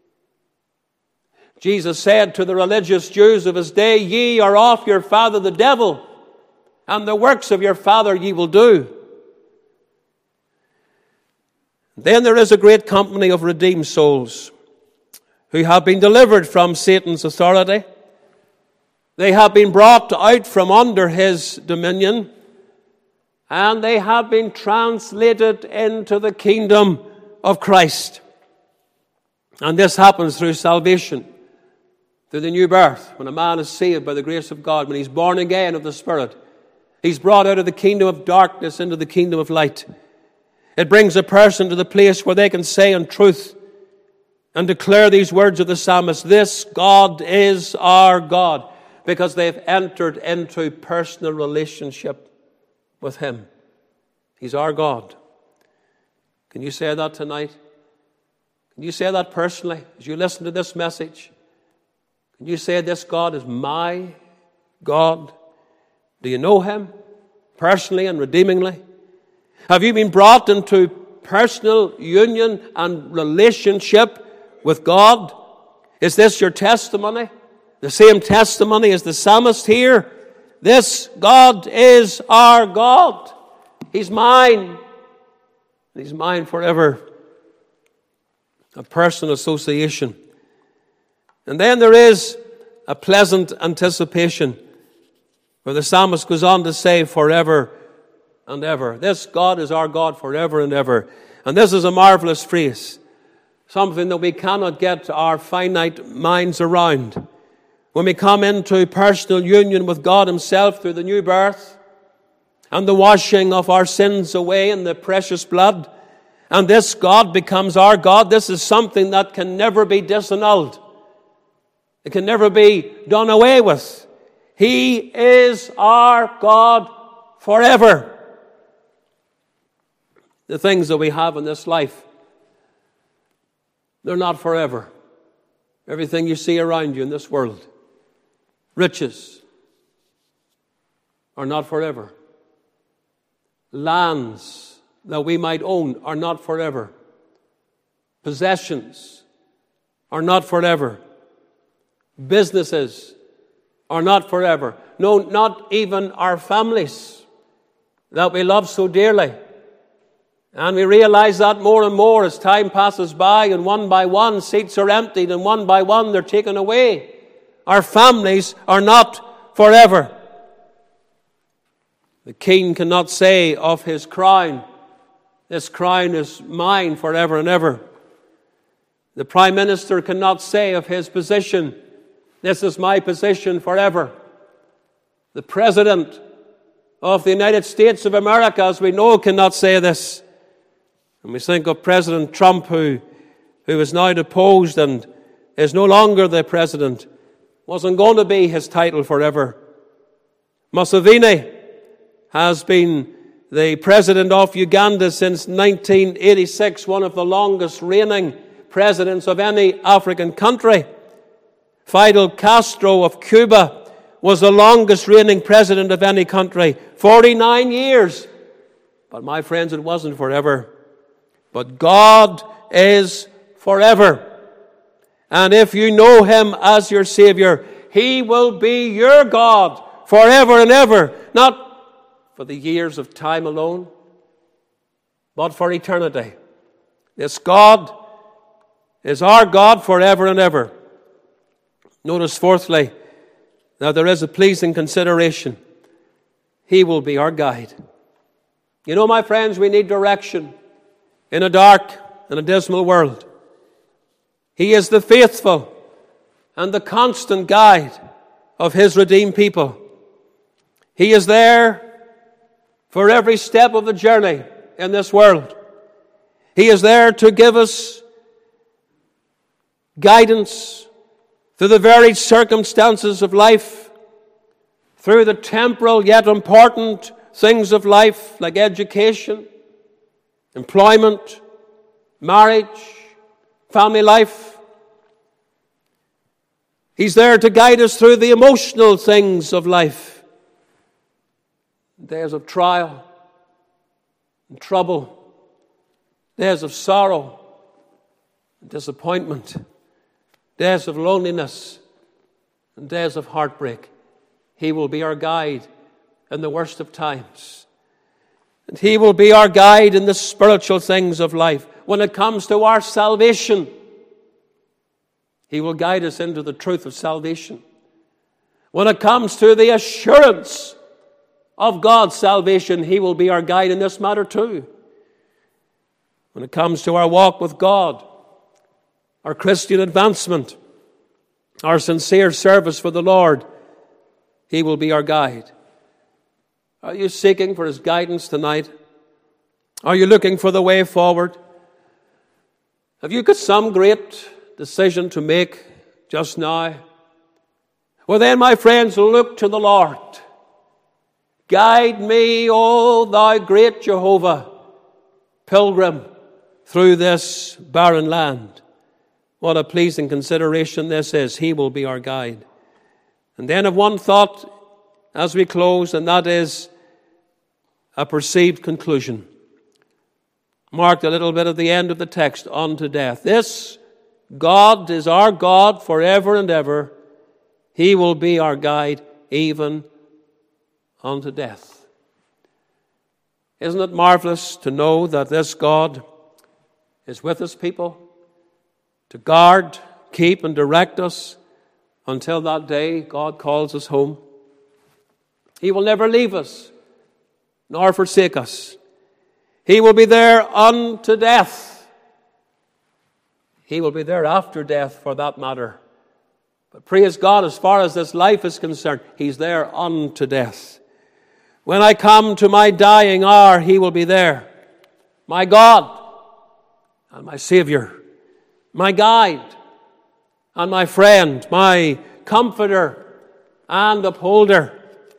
Jesus said to the religious Jews of His day, "Ye are of your father the devil, and the works of your father ye will do." Then there is a great company of redeemed souls who have been delivered from Satan's authority. They have been brought out from under his dominion, and they have been translated into the kingdom of Christ. And this happens through salvation, through the new birth. When a man is saved by the grace of God, when he's born again of the Spirit, he's brought out of the kingdom of darkness into the kingdom of light. It brings a person to the place where they can say in truth and declare these words of the psalmist, "This God is our God," because they've entered into personal relationship with Him. He's our God. Can you say that tonight? Can you say that personally as you listen to this message? Can you say, "This God is my God"? Do you know Him personally and redeemingly? Have you been brought into personal union and relationship with God? Is this your testimony? The same testimony as the psalmist here. This God is our God. He's mine. He's mine forever. A personal association. And then there is a pleasant anticipation, where the psalmist goes on to say, "Forever and ever." This God is our God forever and ever. And this is a marvelous phrase, something that we cannot get our finite minds around. When we come into personal union with God Himself through the new birth and the washing of our sins away in the precious blood, and this God becomes our God, this is something that can never be disannulled. It can never be done away with. He is our God forever. The things that we have in this life, they're not forever. Everything you see around you in this world, riches, are not forever. Lands that we might own are not forever. Possessions are not forever. Businesses are not forever. No, not even our families that we love so dearly. And we realize that more and more as time passes by, and one by one seats are emptied, and one by one they're taken away. Our families are not forever. The king cannot say of his crown, "This crown is mine forever and ever." The prime minister cannot say of his position, "This is my position forever." The president of the United States of America, as we know, cannot say this. And we think of President Trump, who, who is now deposed and is no longer the president. Wasn't going to be his title forever. Museveni has been the president of Uganda since nineteen eighty-six, one of the longest reigning presidents of any African country. Fidel Castro of Cuba was the longest reigning president of any country, forty-nine years. But my friends, it wasn't forever. But God is forever. And if you know Him as your Savior, He will be your God forever and ever. Not for the years of time alone, but for eternity. This God is our God forever and ever. Notice fourthly, that there is a pleasing consideration. He will be our guide. You know, my friends, we need direction in a dark and a dismal world. He is the faithful and the constant guide of His redeemed people. He is there for every step of the journey in this world. He is there to give us guidance through the varied circumstances of life, through the temporal yet important things of life like education, employment, marriage, family life. He's there to guide us through the emotional things of life. Days of trial and trouble, days of sorrow and disappointment, days of loneliness and days of heartbreak. He will be our guide in the worst of times. And He will be our guide in the spiritual things of life. When it comes to our salvation, He will guide us into the truth of salvation. When it comes to the assurance of God's salvation, He will be our guide in this matter too. When it comes to our walk with God, our Christian advancement, our sincere service for the Lord, He will be our guide. Are you seeking for His guidance tonight? Are you looking for the way forward? Have you got some great decision to make just now? Well then, my friends, look to the Lord. Guide me, O Thou great Jehovah, pilgrim through this barren land. What a pleasing consideration this is. He will be our guide. And then of one thought as we close, and that is a perceived conclusion. Marked a little bit at the end of the text, unto death. This God is our God forever and ever. He will be our guide even unto death. Isn't it marvelous to know that this God is with His people to guard, keep, and direct us until that day God calls us home? He will never leave us nor forsake us. He will be there unto death. He will be there after death, for that matter. But praise God, as far as this life is concerned, He's there unto death. When I come to my dying hour, He will be there. My God and my Savior, my guide and my friend, my comforter and upholder.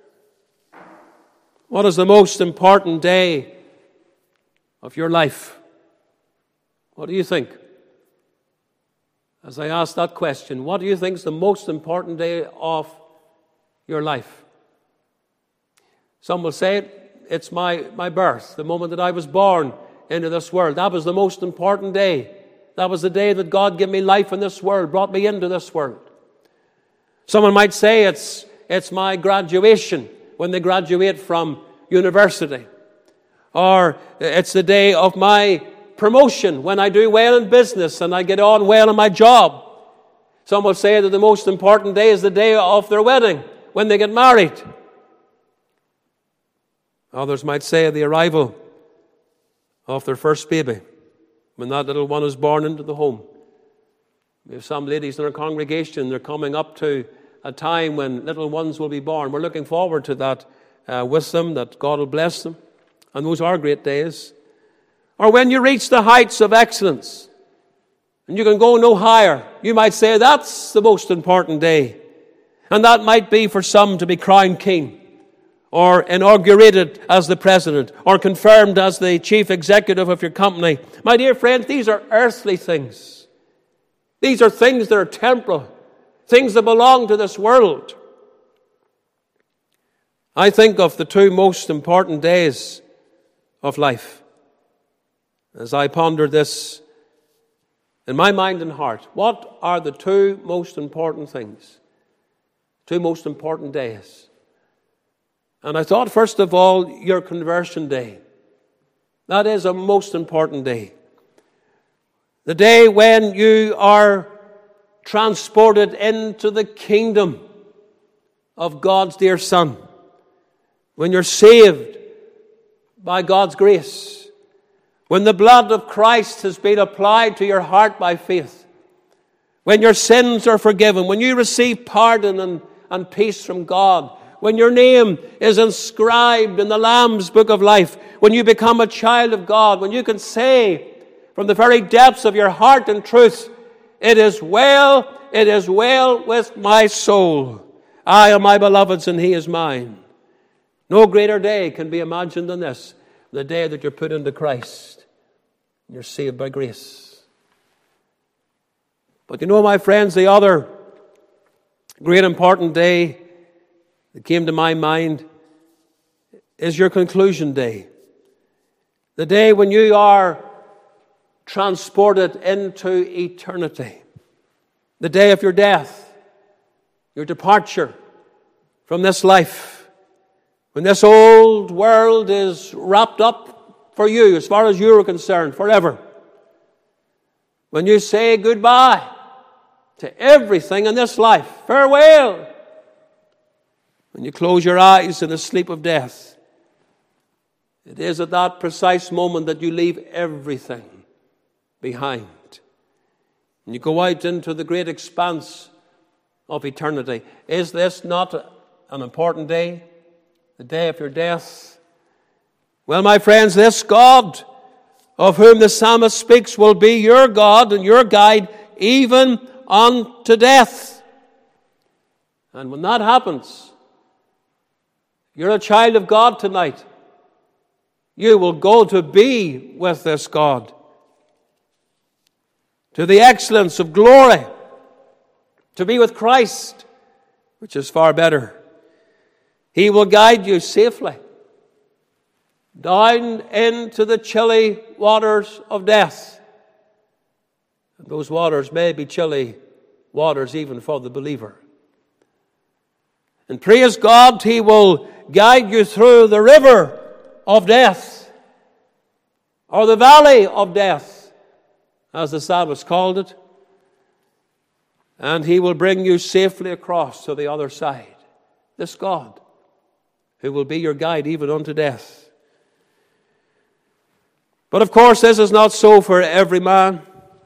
What is the most important day of your life? What do you think? As I ask that question, what do you think is the most important day of your life? Some will say it, it's my, my birth, the moment that I was born into this world. That was the most important day. That was the day that God gave me life in this world, brought me into this world. Someone might say it's, it's my graduation, when they graduate from university. Or it's the day of my promotion, when I do well in business and I get on well in my job. Some will say that the most important day is the day of their wedding, when they get married. Others might say the arrival of their first baby, when that little one is born into the home. We have some ladies in our congregation, they're coming up to a time when little ones will be born. We're looking forward to that uh, with them, that God will bless them. And those are great days. Or when you reach the heights of excellence, and you can go no higher, you might say that's the most important day. And that might be for some to be crowned king, or inaugurated as the president, or confirmed as the chief executive of your company. My dear friends, these are earthly things. These are things that are temporal, things that belong to this world. I think of the two most important days of life. As I ponder this in my mind and heart, what are the two most important things? Two most important days? And I thought, first of all, your conversion day. That is a most important day. The day when you are transported into the kingdom of God's dear Son. When you're saved by God's grace. When the blood of Christ has been applied to your heart by faith. When your sins are forgiven. When you receive pardon and, and peace from God. When your name is inscribed in the Lamb's book of life. When you become a child of God. When you can say from the very depths of your heart and truth, it is well, it is well with my soul. I am my beloved's and he is mine. No greater day can be imagined than this. The day that you're put into Christ. You're saved by grace. But you know, my friends, the other great important day that came to my mind is your conclusion day. The day when you are transported into eternity. The day of your death, your departure from this life. When this old world is wrapped up for you, as far as you are concerned, forever. When you say goodbye to everything in this life, farewell. When you close your eyes in the sleep of death, it is at that precise moment that you leave everything behind. And you go out into the great expanse of eternity. Is this not an important day? The day of your death? Well, my friends, this God of whom the psalmist speaks will be your God and your guide even unto death. And when that happens, you're a child of God tonight. You will go to be with this God. To the excellence of glory. To be with Christ, which is far better. He will guide you safely down into the chilly waters of death. And those waters may be chilly waters even for the believer. And praise God, He will guide you through the river of death, or the valley of death, as the psalmist called it. And He will bring you safely across to the other side. This God, who will be your guide even unto death. But of course, this is not so for every man.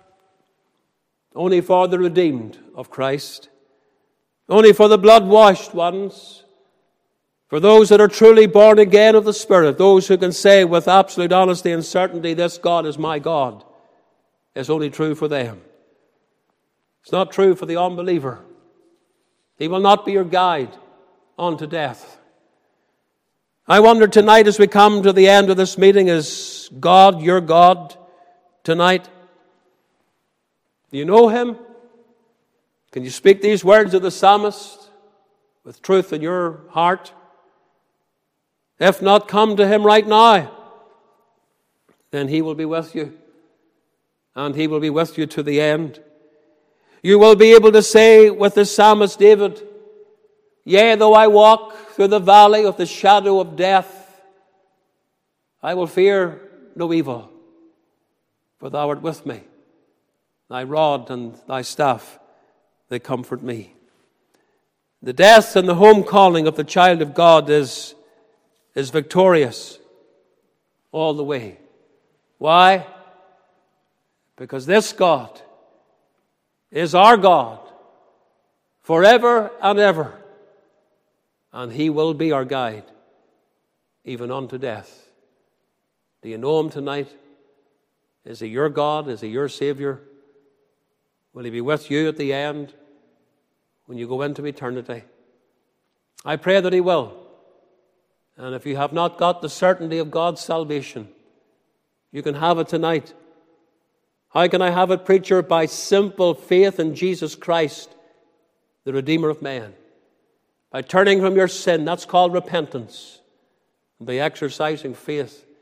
Only for the redeemed of Christ. Only for the blood-washed ones. For those that are truly born again of the Spirit. Those who can say with absolute honesty and certainty, this God is my God. It's only true for them. It's not true for the unbeliever. He will not be your guide unto death. I wonder tonight as we come to the end of this meeting, is God your God tonight? Do you know Him? Can you speak these words of the psalmist with truth in your heart? If not, come to Him right now. Then He will be with you. And He will be with you to the end. You will be able to say with the psalmist David, yea, though I walk through the valley of the shadow of death, I will fear no evil, for thou art with me. Thy rod and thy staff, they comfort me. The death and the home calling of the child of God is, is victorious all the way. Why? Because this God is our God forever and ever. And He will be our guide, even unto death. Do you know Him tonight? Is He your God? Is He your Savior? Will He be with you at the end when you go into eternity? I pray that He will. And if you have not got the certainty of God's salvation, you can have it tonight. How can I have it, preacher? By simple faith in Jesus Christ, the Redeemer of man. By turning from your sin, that's called repentance. And by exercising faith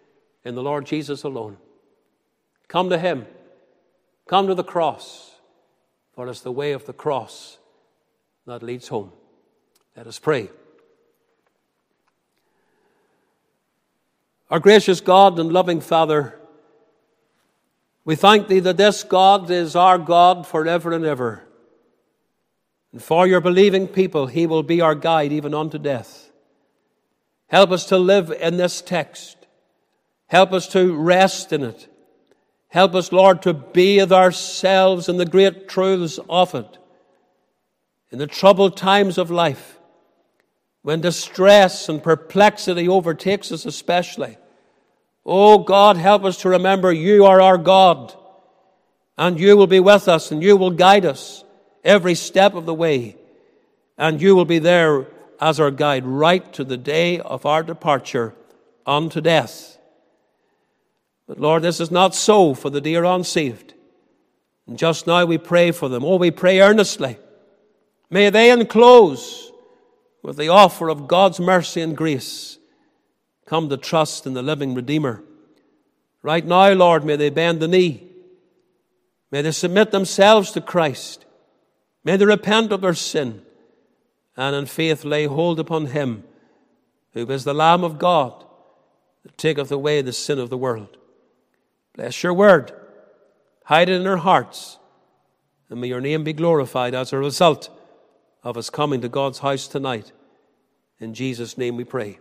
in the Lord Jesus alone. Come to him. Come to the cross, for it's the way of the cross that leads home. Let us pray. Our gracious God and loving Father, we thank thee that this God is our God forever and ever. And for your believing people, he will be our guide even unto death. Help us to live in this text. Help us to rest in it. Help us, Lord, to bathe ourselves in the great truths of it. In the troubled times of life, when distress and perplexity overtakes us especially. Oh God, help us to remember you are our God, and you will be with us, and you will guide us every step of the way, and you will be there as our guide right to the day of our departure unto death. But Lord, this is not so for the dear unsaved. And just now we pray for them. Oh, we pray earnestly. May they enclose with the offer of God's mercy and grace come to trust in the living Redeemer. Right now, Lord, may they bend the knee. May they submit themselves to Christ. May they repent of their sin and in faith lay hold upon him who is the Lamb of God that taketh away the sin of the world. Bless your word. Hide it in our hearts. And may your name be glorified as a result of us coming to God's house tonight. In Jesus' name we pray.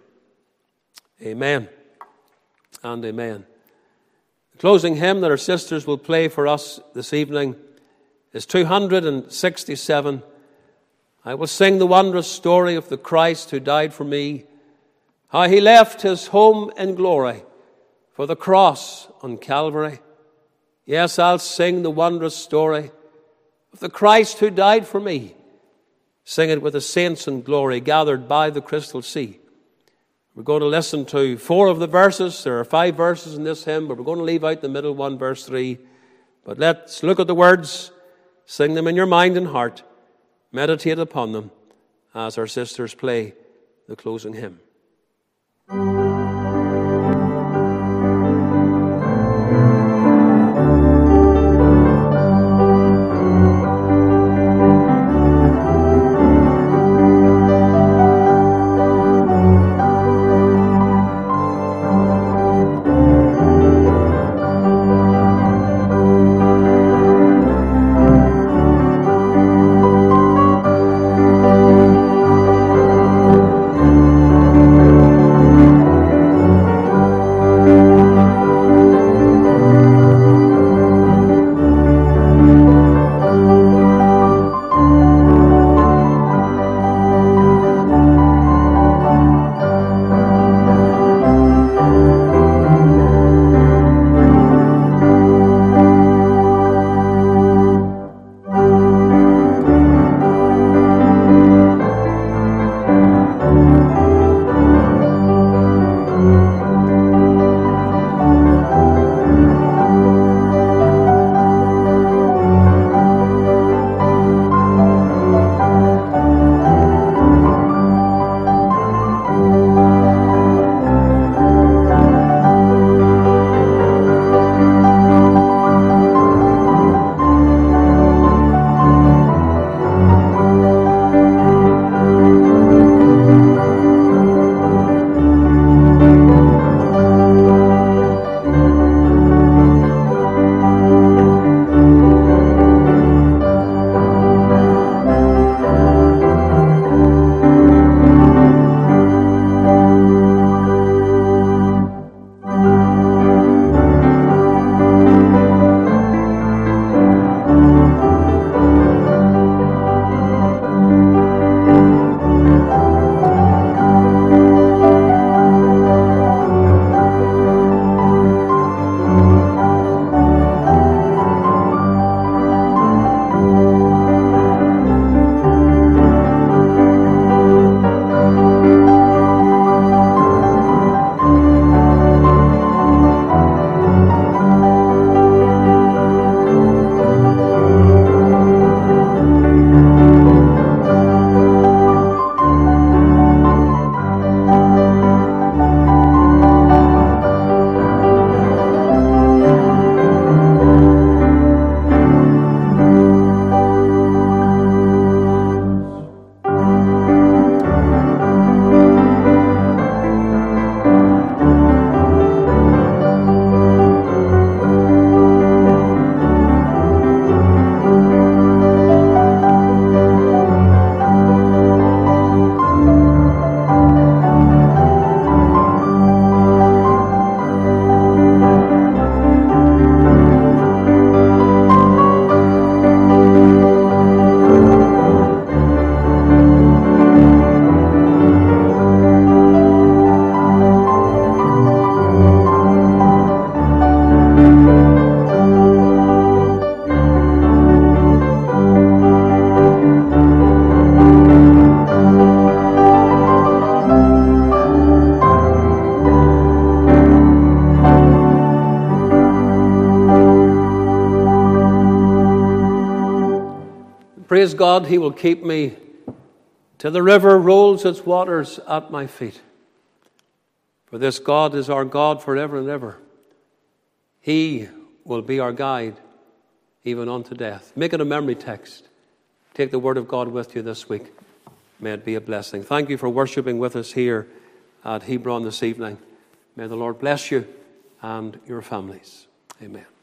Amen and amen. The closing hymn that our sisters will play for us this evening is two hundred sixty-seven. I will sing the wondrous story of the Christ who died for me, how he left his home in glory for the cross on Calvary. Yes, I'll sing the wondrous story of the Christ who died for me. Sing it with the saints in glory gathered by the crystal sea. We're going to listen to four of the verses. There are five verses in this hymn, but we're going to leave out the middle one, verse three. But let's look at the words, sing them in your mind and heart, meditate upon them as our sisters play the closing hymn. Thank you. praise God, he will keep me till the river rolls its waters at my feet. For this God is our God forever and ever. He will be our guide even unto death. Make it a memory text. Take the word of God with you this week. May it be a blessing. Thank you for worshiping with us here at Hebron this evening. May the Lord bless you and your families. Amen.